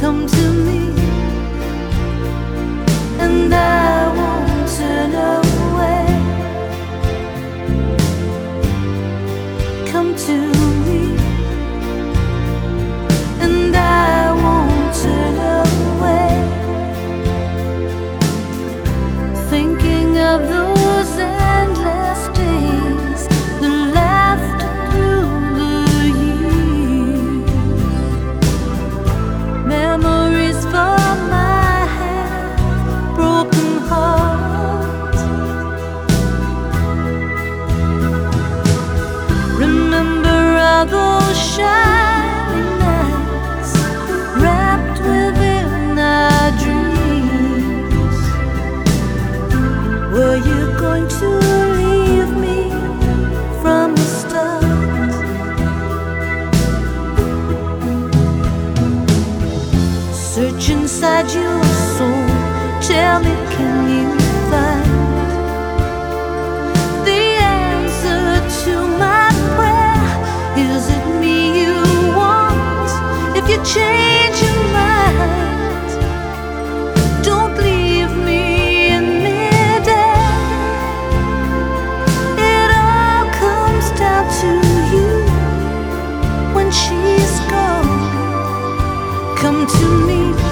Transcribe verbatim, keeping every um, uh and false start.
come to me, and I won't turn away. Come to me, and I won't turn away. Thinking of those endless days, the laughter through the years, memories for my half-broken heart. Remember all those shining nights, wrapped within our dreams. Were you going to leave me from the start? Search inside your soul, tell me, can you find the answer to my prayer? Is it me you want? If you change your mind, don't leave me in midair. It all comes down to you when she's gone. Come to me,